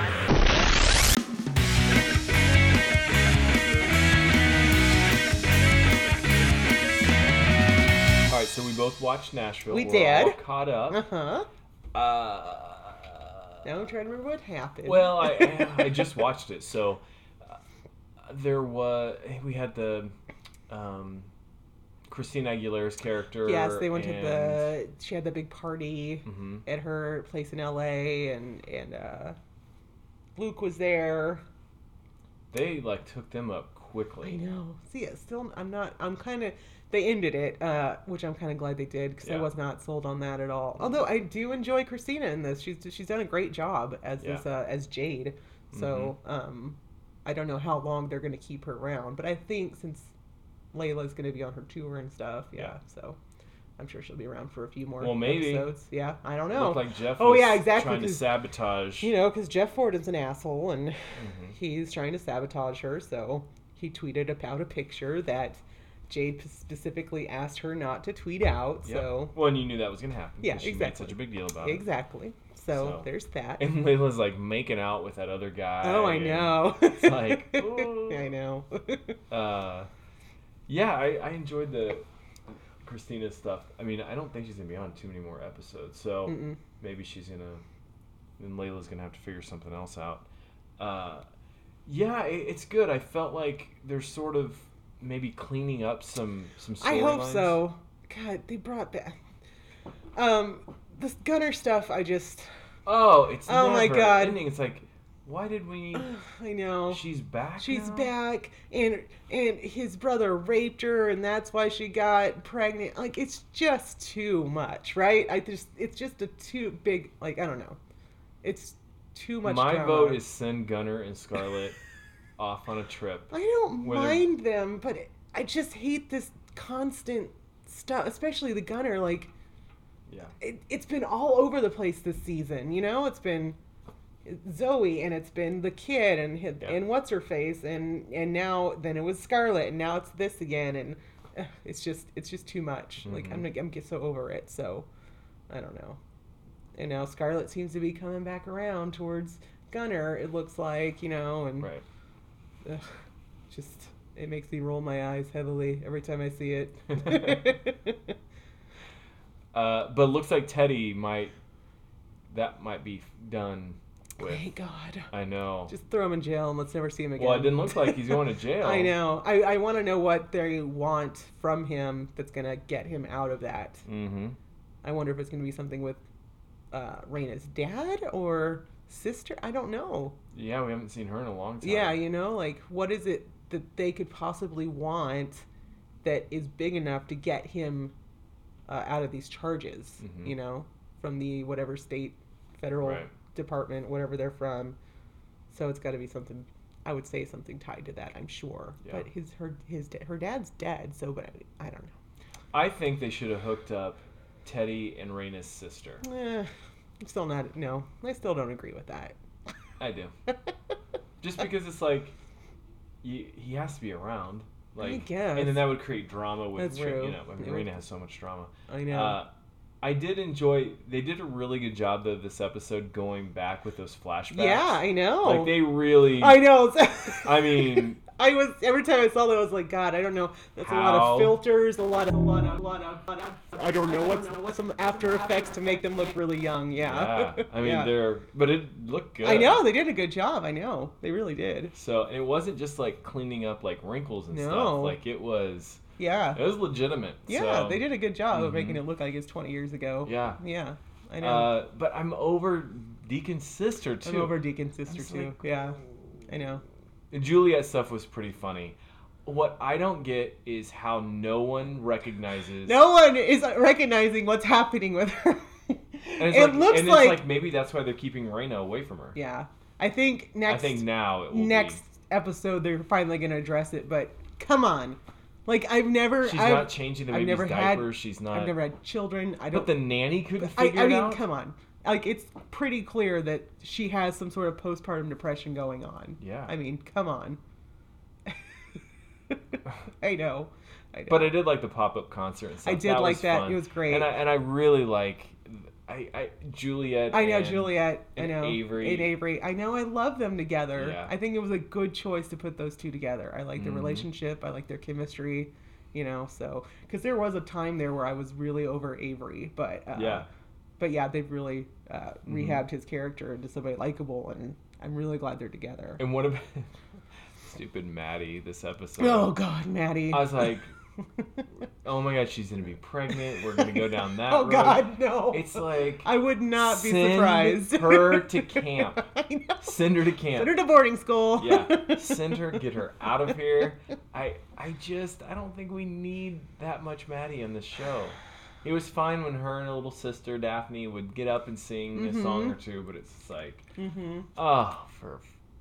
All right, so we both watched Nashville. We We're did. all caught Uh up. huh. Uh, Now I'm trying to remember what happened. Well, I I just watched it, so uh, there was we had the um, Christina Aguilera's character. yes, they went to and- the. She had the big party Mhm. at her place in L A, and and uh, Luke was there. They like took them up I quickly. know. See, it's still. I'm not. I'm kind of. They ended it, uh, which I'm kind of glad they did because I Yeah. was not sold on that at all. Although I do enjoy Christina in this. She's she's done a great job as this Yeah. uh, as Jade. So um, I don't know how long they're going to keep her around, but I think since Layla's going to be on her tour and stuff, yeah, Yeah. So I'm sure she'll be around for a few more Well, maybe. episodes. Yeah, I don't know. Looked like Jeff. Oh, was yeah, exactly, Trying to 'cause, sabotage. You know, because Jeff Ford is an asshole and Mhm. he's trying to sabotage her. So he tweeted about a picture that Jade specifically asked her not to tweet out. Yep. So Well, and you knew that was gonna happen. Yeah, 'cause she exactly. Made such a big deal about it. exactly. So, So- there's that. And Layla's like making out with that other guy. Oh, I and, know. It's like, ooh. I know. Uh, yeah, I, I enjoyed the Christina stuff. I mean, I don't think she's gonna be on too many more episodes, so Mm-mm. maybe she's gonna. Then Layla's gonna have to figure something else out. Uh, yeah, it, it's good. I felt like they're sort of maybe cleaning up some some. I hope storylines. so. God, they brought that. Um, this Gunner stuff, I just. Oh, it's Oh my never God. ending. It's like, why did we? I know. She's back. She's now? back, and and his brother raped her, and that's why she got pregnant. Like, it's just too much, right? I just, it's just a too big. Like, I don't know, it's too much. My drama. vote is send Gunner and Scarlett off on a trip. I don't whether- mind them, but I just hate this constant stuff, especially the Gunner. Like, Yeah. it, it's been all over the place this season. You know, it's been Zoe, and it's been the kid, and his, Yeah. and what's her face, and and now then it was Scarlett, and now it's this again, and uh, it's just it's just too much. Like Mhm. I'm I'm get so over it. So I don't know. And now Scarlett seems to be coming back around towards Gunner. It looks like, you know, and Right. ugh, just it makes me roll my eyes heavily every time I see it. Uh, but it looks like Teddy might. That might be done with. Thank God. I know. Just throw him in jail and let's never see him again. Well, it didn't look like he's going to jail. I know. I, I want to know what they want from him that's going to get him out of that. Mm-hmm. I wonder if it's going to be something with uh, Raina's dad or sister. I don't know. Yeah, we haven't seen her in a long time. Yeah, you know, like what is it that they could possibly want that is big enough to get him uh, out of these charges, Mhm. you know, from the whatever state, federal Right. department, whatever they're from. So it's got to be something. I would say something tied to that. I'm sure, Yeah. but his her his da- her dad's dead, so but I, I don't I think they should have hooked up Teddy and Raina's sister. know. Eh, I'm still not. No, I still don't agree with that. I do. Just because it's like, you, he has to be around. Like, guess. And then that would create drama with, That's Ra- true. you know, I mean, It would- Raina has so much drama. I know. Uh, I did enjoy. They did a really good job though this episode going back with those flashbacks. yeah, I know. Like they really. I know. I mean, I was every time I saw that I was like, God, I don't know. That's a lot How? of filters, a lot of, a lot of, a lot of, lot of I don't know what's what's some After Effects to make them look really young. Yeah. yeah. I mean, Yeah. they're. But it looked good. I know they did a good job. I know they really did. So it wasn't just like cleaning up like wrinkles and No. stuff. Like it was. Yeah. It was legitimate. Yeah, so, they did a good job of Mhm. making it look like it's twenty years ago. Yeah. Yeah. I know. Uh, but I'm over Deacon's sister too. I'm over Deacon's sister It's too. like- Yeah. I know. The Juliet stuff was pretty funny. what I don't get is how no one recognizes. No one is recognizing what's happening with her. And it's it like, looks and like, it's like maybe that's why they're keeping Reina away from her. Yeah, I think next. I think now it will next be. episode they're finally going to address it. But come on, like I've never. She's I've, not changing the I've baby's never diapers. Had, She's not. I've never had children. I don't. But the nanny couldn't I, figure I it mean, out. come on. Like, it's pretty clear that she has some sort of postpartum depression going on. Yeah. I mean, come on. I know. I know. But I did like the pop-up concert and stuff. I did that like was that. Fun. It was great. And I and I really like I, I Juliet. I know and, Juliet. and I know Avery. And Avery. I know. I love them together. Yeah. I think it was a good choice to put those two together. I like their Mhm. relationship. I like their chemistry. You know, so because there was a time there where I was really over Avery, but uh, Yeah. But yeah, they've really uh, Mm-hmm. rehabbed his character into somebody likable, and I'm really glad they're together. And what about stupid Maddie this episode? Oh God, Maddie! I was like, oh my God, she's gonna be pregnant. We're gonna go down that oh road. God, no! It's like I would not be send surprised. her to camp. I know. Send her to camp. Send her to boarding school. Yeah, send her, get her out of here. I I just I don't think we need that much Maddie on this show. It was fine when her and her little sister Daphne would get up and sing Mm-hmm. a song or two, but it's just like, Mm-hmm. oh, for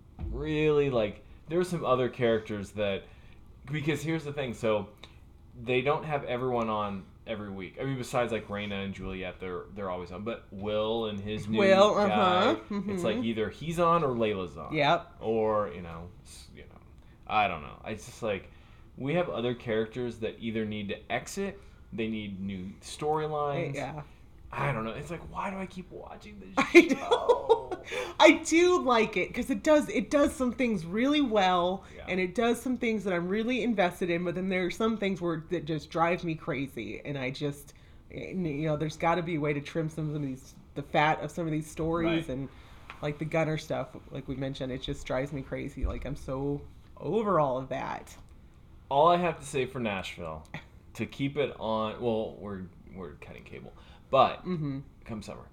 really like there were some other characters that because here's the thing, so they don't have everyone on every week. I mean, besides like Reina and Juliet, they're they're always on. But Will and his new Will, guy, uh-huh. it's Mhm. like either he's on or Layla's on. Yep. Or you know, s- you know, I don't know. It's just like we have other characters that either need to exit, they need new storylines. Yeah. I don't know. It's like, why do I keep watching this I show? know. I do like it because it does it does some things really well, Yeah. and it does some things that I'm really invested in. But then there are some things where that just drive me crazy, and I just, you know, there's got to be a way to trim some of these the fat of some of these stories, Right. and like the Gunner stuff, like we mentioned, it just drives me crazy. Like I'm so over all of that. All I have to say for Nashville, to keep it on. Well, we're we're cutting cable, but Mm-hmm. come summer,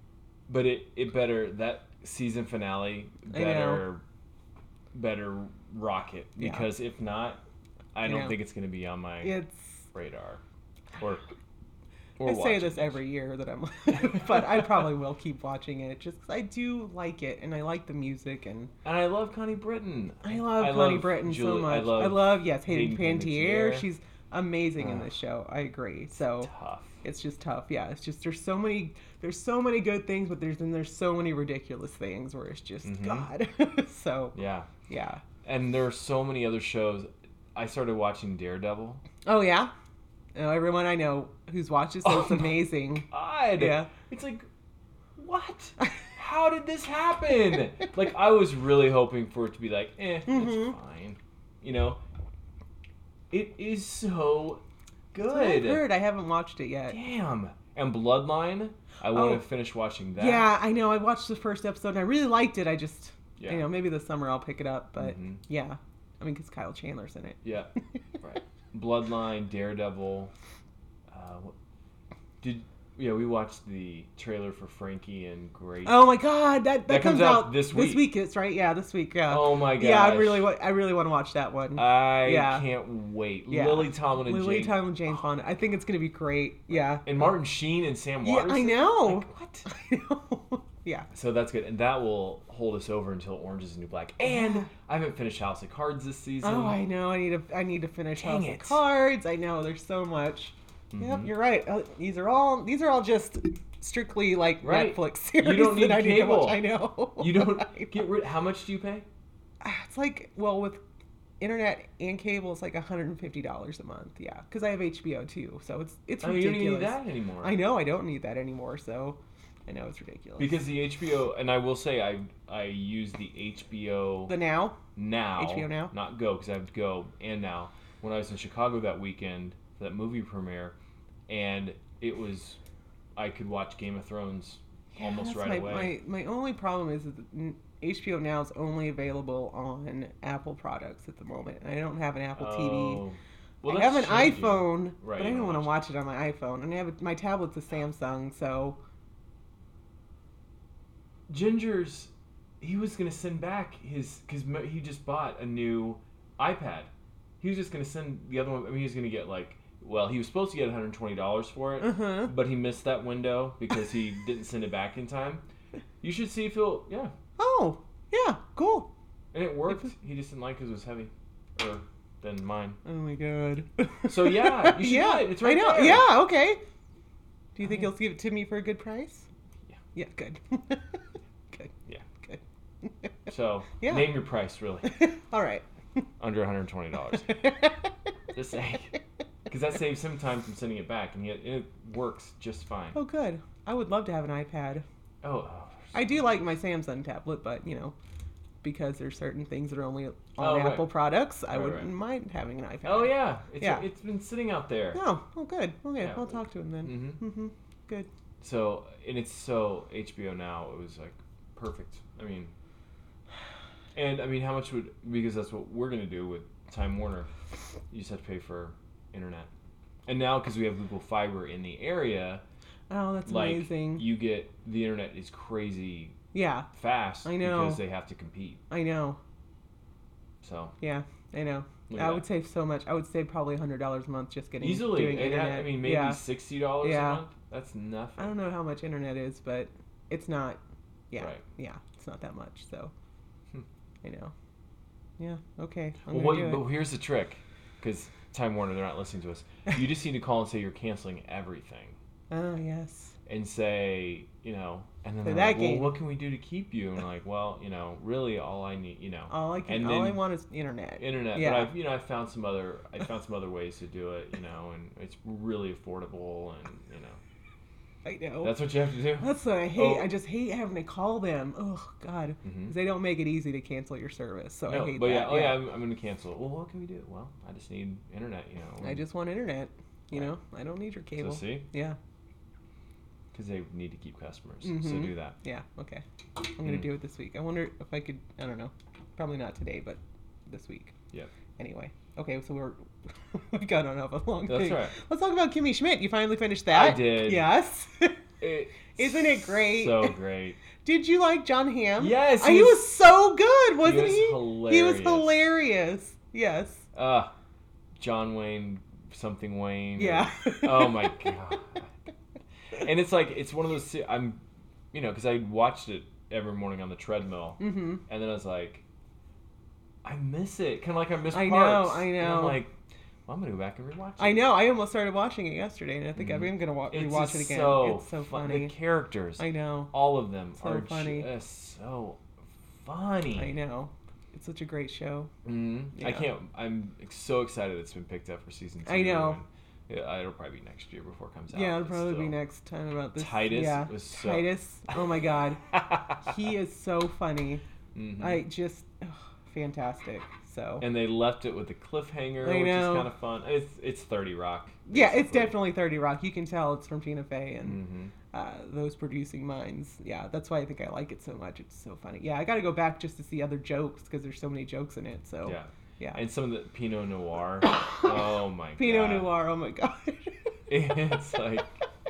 but it it better that season finale I know. better better rock it Yeah. because if not, I I don't know. think it's gonna be on my It's. radar. Or, or I say watching this it. every year that I'm, but I probably will keep watching it just because I do like it and I like the music and And I love Connie Britton. I love Connie Britton so Julie- much. I love, I love yes, Hayden Hayden Panettiere. Panettiere. She's amazing in Ugh. this show. I agree. So tough. it's just tough. Yeah, it's just there's so many there's so many good things, but there's and there's so many ridiculous things where it's just Mhm. God. So Yeah. yeah. And there are so many other shows. I started watching Daredevil. Oh yeah. Oh, everyone I know who's watched this, Oh it's my amazing. God. Yeah. It's like, what? How did this happen? Like, I was really hoping for it to be like, eh, Mhm. it's fine. You know? It is so That's what I've good. heard. I haven't watched it yet. Damn. And Bloodline, I want Oh. to finish watching that. Yeah, I know. I watched the first episode and I really liked it. I just, Yeah. you know, maybe this summer I'll pick it up. But Mhm. yeah, I mean, because Kyle Chandler's in it. Yeah. Right. Bloodline, Daredevil. Uh, what, did yeah? We watched the trailer for Frankie and Grace. Oh my God, that that, That comes, comes out out this This week. week, it's right. Yeah, this week. Yeah. Oh my gosh. Yeah, I really, wa- I really want to watch that one. I Yeah. can't wait. Yeah. Lily Tomlin and Lily Jane, Tomlin and Jane Fonda. I think it's gonna be great. Yeah. and Martin Sheen and Sam Yeah, Waters. I know. Like, what? I know. Yeah. So that's good, and that will hold us over until Orange is the New Black. And I haven't finished House of Cards this season. Oh, I know. I need to. I need to finish Dang House it. of Cards. I know. There's so much. Yep, Mhm. you're right. Uh, these are all. These are all just strictly like Right. Netflix series. You don't need that I need to cable. watch. I know. You don't I know. get rid. How much do you pay? It's like well with internet and cable, it's like one hundred fifty dollars a month. Yeah, because I have H B O too, so it's it's I mean, you ridiculous. don't even need that anymore. I know I don't need that anymore, so I know it's ridiculous. Because the H B O, and I will say, I I use the H B O the Now. now, H B O Now? not Go, because I have Go and Now. When I was in Chicago that weekend for that movie premiere, and it was, I could watch Game of Thrones Yeah, almost that's right my, away. My my only problem is that n- H B O Now is only available on Apple products at the moment, and I don't have an Apple T V. Oh. Well, I have an that's changing. iPhone, Right, but I you don't don't want to watch watch it on my iPhone, and I have a, my tablet's a Samsung, so Ginger's, he was gonna send back his because he just bought a new iPad. he was just gonna send the other one. I mean, he was gonna get like, well, he was supposed to get one hundred twenty dollars for it, Uh-huh. but he missed that window because he didn't send it back in time. You should see if he'll, yeah. Oh, yeah, cool. And it worked. He just didn't like because it was heavy, or than mine. Oh my god. So yeah, you should yeah, buy it. It's right I know. there. Yeah, okay. Do you think he'll give it to me for a good price? Yeah. Yeah, good. good. Yeah. Good. So Yeah. name your price, really. All right. Under one hundred twenty dollars. Just saying. Because that saves him time from sending it back, and he, it works just fine. Oh, good. I would love to have an iPad. Oh, oh I do like my Samsung tablet, but, you know, because there's certain things that are only on Oh, right. Apple products, I Right, wouldn't right. mind having an iPad. Oh yeah, it's Yeah. it's been sitting out there. Oh, oh, good. Okay, Yeah. I'll talk to him then. Mm-hmm. Mm-hmm. Good. So and it's so H B O Now. It was like perfect. I mean, and I mean, how much would because that's what we're gonna do with Time Warner. You just have to pay for internet, and now because we have Google Fiber in the area, Oh, that's like amazing. you get the internet is crazy Yeah, fast I know. because they have to compete. I know. So Yeah, I know. look I at would that. save so much. I would save probably one hundred dollars a month just getting easily. doing It internet. had, I mean, maybe yeah. sixty dollars Yeah. a month. That's nothing. I don't know how much internet is, but it's not. Yeah, Right. yeah, it's not that much. So, Hmm. I know. Yeah. Okay. I'm Well, gonna what, do but it. here's the trick, because Time Warner, they're not listening to us. You just need to call and say you're canceling everything, Oh yes. and say, you know, and then Play they're that like, well, game. what can we do to keep you? And we're like, well, you know, really, all I need, you know, All I can. And all then I want is internet. internet. Yeah. But I've, you know, I found some other, I found some other ways to do it, you know, and it's really affordable, and you know, I know. that's what you have to do. That's what I hate. Oh. I just hate having to call them. Oh God, Mhm. 'Cause they don't make it easy to cancel your service. So No, I hate but that. yeah, oh yeah, I'm, I'm gonna cancel. Well, what can we do? Well, I just need internet, you know. I just want internet. You Right. know, I don't need your so cable. see, Yeah. because they need to keep customers, so Mhm. do that. Yeah. Okay. I'm gonna Mm. do it this week. I wonder if I could. I don't know. Probably not today, but this week. Yep. Anyway. Okay, so we're we've gone on a long That's thing. right. Let's talk about Kimmy Schmidt. You finally finished that. I did. Yes. It, Isn't it great? So great. Did you like John Hamm? Yes, Uh, he he, was, was- so good, wasn't was he? He was hilarious. hilarious. Yes. Uh, John Wayne, something Wayne. Yeah. Oh my god. And it's like it's one of those. se- I'm, you know, because I watched it every morning on the treadmill, Mm-hmm. and then I was like, I miss it. Kind of like I miss I know, parts. I And I'm know. like, well, I'm gonna go back and rewatch it. I know. I almost started watching it yesterday, and I think Mhm. I'm gonna wa- It's rewatch just it again. So it's so fun. funny. The characters, I know. all of them So are funny. just so funny. I know. It's such a great show. Mm, I Yeah. can't. I'm so excited it's been picked up for season two. I know. and, yeah, it'll probably be next year before it comes out. Yeah, it'll but probably be still. next time about this. Titus yeah. was so- Titus. Oh my God, he is so funny. Mhm. I just ugh, fantastic. So And they left it with a cliffhanger, I which know. is kind of fun. It's it's thirty Rock. yeah, it's basically. definitely thirty Rock. You can tell it's from Tina Fey and Mhm. uh, those producing minds. Yeah, that's why I think I like it so much. It's so funny. Yeah, I got to go back just to see other jokes because there's so many jokes in it. So Yeah. yeah. And some of the Pinot Noir. Oh my god. Pinot Noir. Oh my God. It's like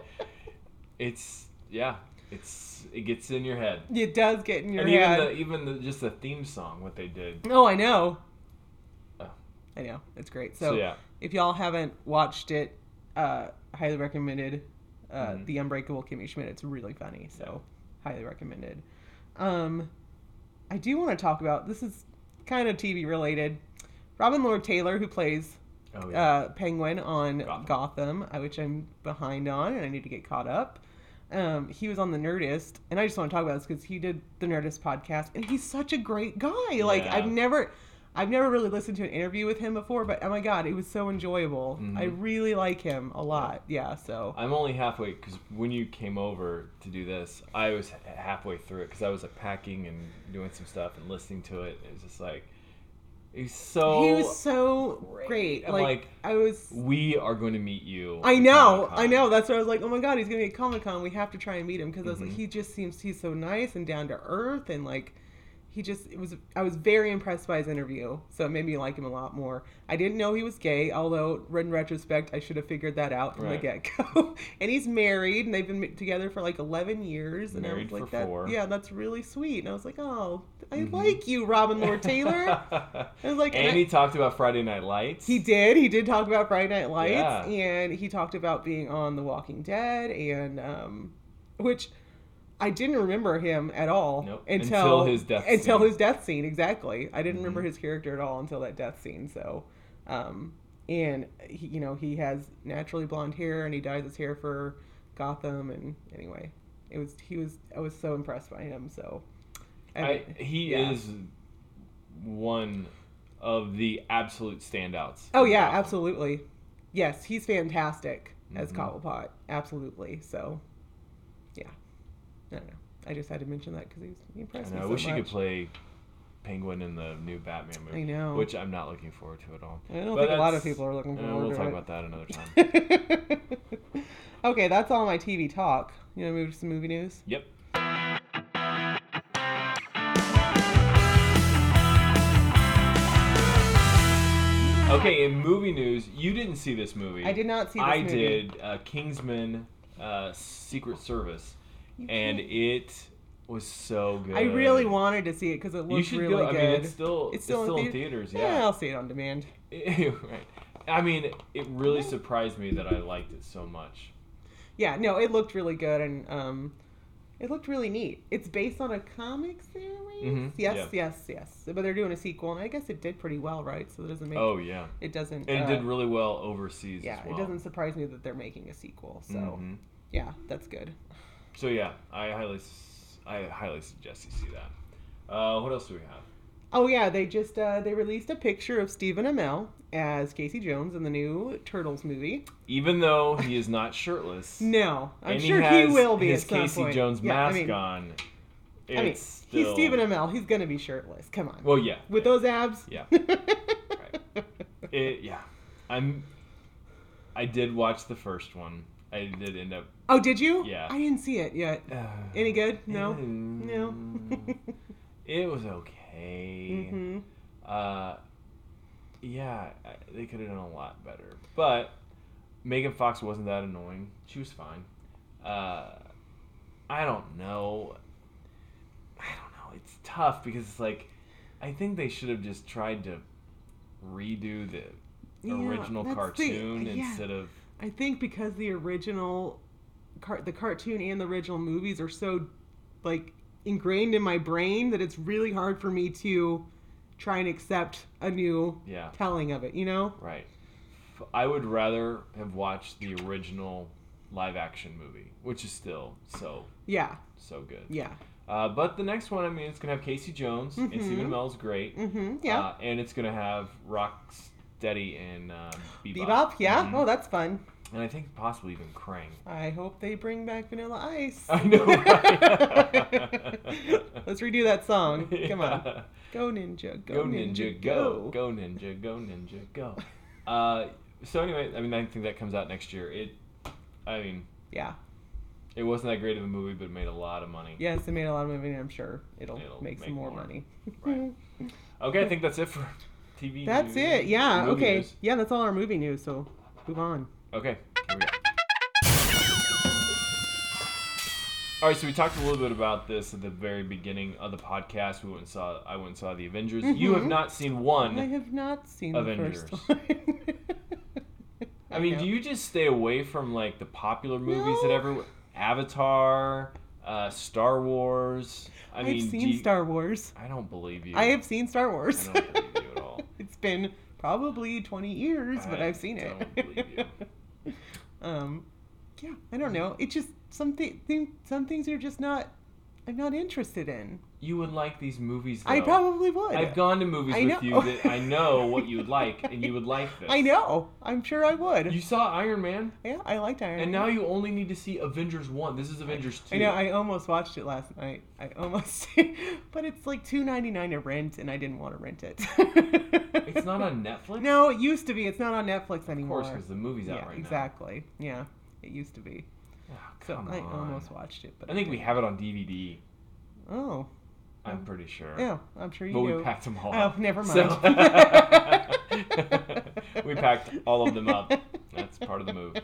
it's yeah. It's it gets in your head. It does get in your and head. even the even the just the theme song, what they did. Oh, I know. Oh. I know. It's great. So, So, yeah. if y'all haven't watched it, uh, highly recommended. Uh, Mhm. The Unbreakable Kimmy Schmidt. It's really funny. So, highly recommended. Um, I do want to talk about, this is kind of T V related. Robin Lord Taylor, who plays Oh yeah. uh, Penguin on Gotham. Gotham, uh, which I'm behind on, and I need to get caught up. Um, he was on the Nerdist, and I just want to talk about this because he did the Nerdist podcast, and he's such a great guy. Like Yeah. I've never, I've never really listened to an interview with him before, but oh my god, it was so enjoyable. Mhm. I really like him a lot. Yeah, so I'm only halfway because when you came over to do this, I was h- halfway through it because I was like packing and doing some stuff and listening to it. It was just like he's so. he was so great. great. I'm Like, like, I was. we are going to meet you. I at know, Comic-Con." I know. That's why I was like, oh my god, he's gonna be at Comic Con. We have to try and meet him because I was like, Mhm. he just seems he's so nice and down to earth and like he just it was I was very impressed by his interview, so it made me like him a lot more. I didn't know he was gay, although in retrospect I should have figured that out from Right. the get-go. And he's married, and they've been together for like eleven years, and Married I was like, for that, four. yeah, that's really sweet. And I was like, oh, I Mhm. like you, Robin Lord Taylor. I was like, and and he I- talked about Friday Night Lights. he did. He did talk about Friday Night Lights, Yeah. and he talked about being on The Walking Dead, and um, which I didn't remember him at all Nope. until, Until his death until scene. his death scene. Exactly, I didn't Mhm. remember his character at all until that death scene. So, um, and he, you know, he has naturally blonde hair, and he dyes his hair for Gotham. And anyway, it was he was I was so impressed by him. So, I, mean, he yeah. is one of the absolute standouts. Oh in yeah, Gotham. absolutely. Yes, he's fantastic as Mhm. Cobblepot. Absolutely. So, yeah. I don't know. I just had to mention that because he was he I, impressed know, me I so wish much. he could play Penguin in the new Batman movie. I know. Which I'm not looking forward to at all. I don't But think a lot of that's- people are looking uh, forward We'll to talk it. about that another time. Okay, that's all my T V talk. You want to move to some movie news? Yep. Okay, in movie news, you didn't see this movie. I did not see this I movie. did. Uh, Kingsman, uh, Secret Service, You and can't- it was so good. I really wanted to see it because it You looked should really go. good. I mean, it's still It's it's still still, in in theaters. Yeah, Yeah. I'll see it on demand. right. I mean, it really surprised me that I liked it so much. Yeah, no, it looked really good, and um, it looked really neat. It's based on a comic series. Mhm, Yes, yeah. yes, yes. But they're doing a sequel, and I guess it did pretty well, right? So it doesn't make Oh yeah, it doesn't. and uh, it did really well overseas Yeah, as well. it doesn't surprise me that they're making a sequel. So Mhm. yeah, that's good. So yeah, I highly, s- I highly suggest you see that. Uh, what else do we have? Oh yeah, they just uh, they released a picture of Stephen Amell as Casey Jones in the new Turtles movie. Even though he is not shirtless, No, I'm and sure he, he, has will be his at some Casey point. Jones Yeah, I mask mean, on. It's I mean, still... he's Stephen Amell. He's gonna be shirtless. Come on. Well, yeah, With those abs. yeah, it, yeah. I'm. I did watch the first one. I did end up. Oh, did you? Yeah. I didn't see it yet. Uh, Any good? No. mm, No. It was okay. hmm Uh, yeah, I- they could have done a lot better. But Megan Fox wasn't that annoying. She was fine. Uh, I don't know. I don't know. It's tough because it's like, I think they should have just tried to redo the Yeah, original that's the- cartoon yeah. instead of. I think because the original, car- the cartoon and the original movies are so, like, ingrained in my brain that it's really hard for me to try and accept a new Yeah, telling of it. You know? right. F- I would rather have watched the original live action movie, which is still so, Yeah. so good. Yeah. Uh, but the next one, I mean, it's going to have Casey Jones, and Mhm. Stephen Amell's great. Mm-hmm. Yeah. Uh, and it's going to have Rocksteady and uh, Bebop. Bebop. Yeah. Mhm. Oh, that's fun. And I think possibly even Krang. I hope they bring back Vanilla Ice. I know, right? Let's redo that song. Come on. Yeah. Go ninja. Go, Go ninja, go. Go ninja, go ninja, go. Uh, so anyway, I mean, I think that comes out next year. It, I mean, Yeah. it wasn't that great of a movie, but it made a lot of money. Yes, it made a lot of money. and I'm sure it'll, It'll make some make more, more. money. Right. Okay, I think that's it for T V That's news, it. Yeah. movie Okay. news. Yeah, that's all our movie news. So move on. Okay, here we go. All right, so we talked a little bit about this at the very beginning of the podcast. We went and saw. I went and saw the Avengers. You have Mhm. not seen one. I have not seen Avengers. the first one. I mean, know. do you just stay away from like the popular movies that No. everyone? Avatar, uh, Star Wars. I I've mean, do seen you- Star Wars. I don't believe you. I have seen Star Wars. I don't believe you at all. It's been probably twenty years, but I I've seen it. don't believe you. um, yeah, I don't know. It just some thi- thing, some things are just not. I'm not interested in. You would like these movies. Though. I probably would. I've gone to movies I with know. you that I know what you would like, and you would like this. I know. I'm sure I would. You saw Iron Man, yeah, I liked Iron and Man. now you only need to see Avengers one. This is Avengers two. I know. I almost watched it last night. I almost, but it's like two ninety nine to rent, and I didn't want to rent it. It's not on Netflix. No, it used to be. It's not on Netflix of anymore. course, because the movie's out yeah, right exactly. Yeah, it used to be. now. Oh, So come I on. almost watched it, but I think we have it on D V D. Oh, I'm pretty sure. Yeah, I'm sure you but do. But we packed them all Oh, up. never mind. So we packed all of them up. That's part of the move.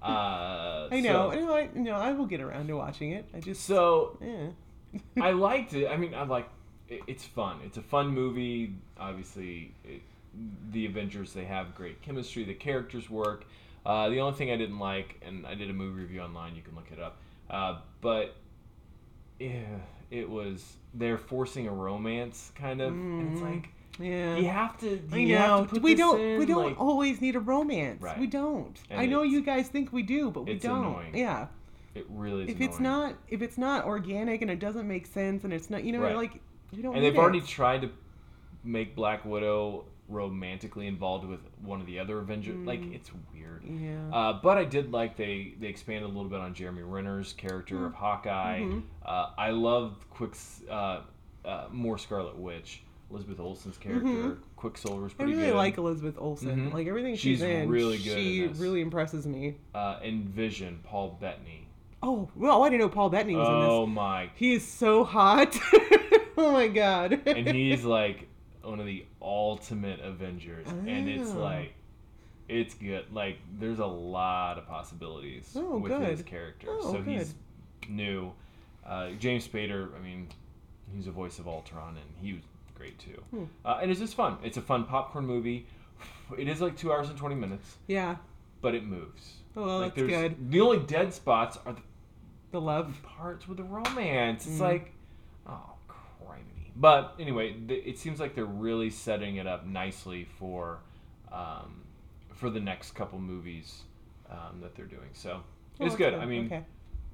Uh, I know. So, no, I, no, I will get around to watching it. I just... So, yeah. I liked it. I mean, I like it, it's fun. It's a fun movie. Obviously, it, the Avengers, they have great chemistry. The characters work. Uh, the only thing I didn't like, and I did a movie review online, you can look it up, uh, but yeah, it was, they're forcing a romance, kind of, mm. and it's like, yeah, you have to, do I you know. have to put we this don't, in? we don't like, always need a romance. Right. We don't. And I know you guys think we do, but we it's don't. Annoying. Yeah. It really is If annoying. it's not, if it's not organic and it doesn't make sense and it's not, you know, right. like, you don't And need they've it. already tried to make Black Widow romantically involved with one of the other Avengers. Mm. Like, it's weird. Yeah. Uh, but I did like they, they expanded a little bit on Jeremy Renner's character mm. of Hawkeye. Mm-hmm. Uh, I love Quick's, uh, uh, more Scarlet Witch. Elizabeth Olsen's character, mm-hmm. Quicksilver's I pretty really good. like Elizabeth Olsen. Mm-hmm. Like, everything she's, she's in, really good she in this. really impresses me. Uh, and Vision, Paul Bettany. Oh, well, I didn't know Paul Bettany was oh, in this. Oh, my. He is so hot. Oh, my God. And he's, like, one of the ultimate Avengers. Oh. And it's, like, it's good. Like, there's a lot of possibilities oh, with good. his character. Oh, so good. he's new. Uh, James Spader, I mean, he's the voice of Ultron, and he was great, too. Hmm. Uh, and it's just fun. It's a fun popcorn movie. It is, like, two hours and twenty minutes. Yeah. But it moves. Oh, well, like, that's good. The only dead spots are the The love parts with the romance. It's mm. like, oh, criminy. But anyway, th- it seems like they're really setting it up nicely for um, for the next couple movies um, that they're doing. So oh, it's good. good. I mean, okay.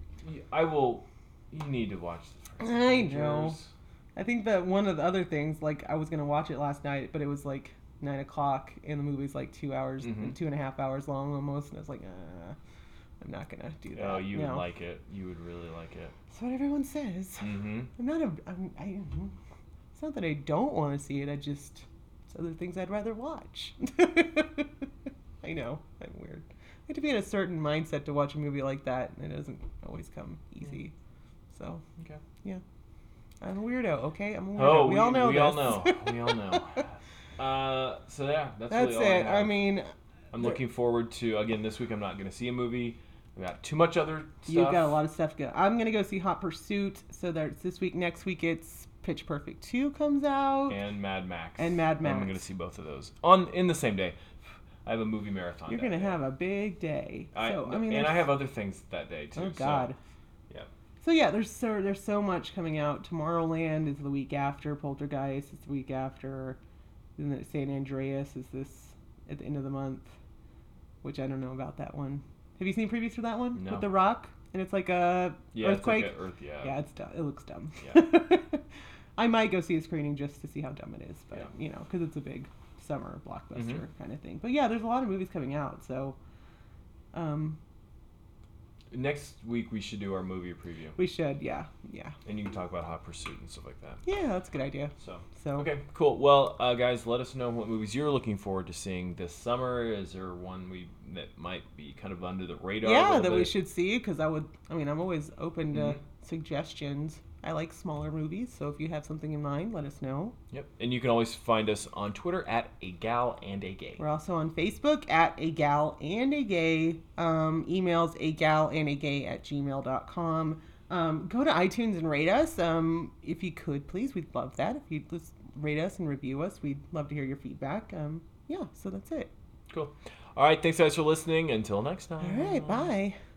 I will. You need to watch the first I Avengers. know. I think that one of the other things, like, I was gonna watch it last night, but it was like nine o'clock, and the movie's like two hours, mm-hmm. two and a half hours long almost, and I was like, uh, I'm not gonna do that. Oh, you no. would like it. You would really like it. That's what everyone says. Mm-hmm. I'm not a. I'm, I. It's not that I don't want to see it. I just. It's other things I'd rather watch. I know. I'm weird. I have to be in a certain mindset to watch a movie like that, and it doesn't always come easy. So. Okay. Yeah. I'm a weirdo. Okay, I'm a weirdo. Oh, we, we all know. We this. all know. We all know. Uh, so yeah, that's, That's really all it. I, have. I mean. I'm looking forward to, again, this week I'm not going to see a movie. We got too much other stuff. You've got a lot of stuff to go. I'm going to go see Hot Pursuit. So that's this week. Next week it's Pitch Perfect two comes out. And Mad Max. And Mad Max. I'm going to see both of those on in the same day. I have a movie marathon. You're going to have a big day. I, so, I mean, and I have other things that day too. Oh, God. So, yeah. So yeah, there's so there's so much coming out. Tomorrowland is the week after. Poltergeist is the week after. And then San Andreas is this at the end of the month, which I don't know about that one. Have you seen previews for that one? No. With The Rock? And it's like a yeah, earthquake? It's like a earth, yeah. Yeah, it's dumb. It looks dumb. Yeah. I might go see a screening just to see how dumb it is, but, yeah. you know, because it's a big summer blockbuster mm-hmm. kind of thing. But yeah, there's a lot of movies coming out, so... Um, Next week we should do our movie preview. we should, yeah, yeah. And you can talk about Hot Pursuit and stuff like that. Yeah, that's a good idea. So, So okay, cool. Well, uh, guys, let us know what movies you're looking forward to seeing this summer. Is there one we that might be kind of under the radar? a yeah, little that we bit? should see, because I would, I mean, I'm always open to Mhm. suggestions. I like smaller movies, so if you have something in mind, let us know. Yep. And you can always find us on Twitter at a gal and a gay. We're also on Facebook at a gal and a gay. Um, emails a gal and a gay at gmail dot com. Um, go to iTunes and rate us. Um, if you could, please, we'd love that. If you'd just rate us and review us, we'd love to hear your feedback. Um, yeah, so that's it. Cool. All right. Thanks, guys, for listening. Until next time. All right, bye.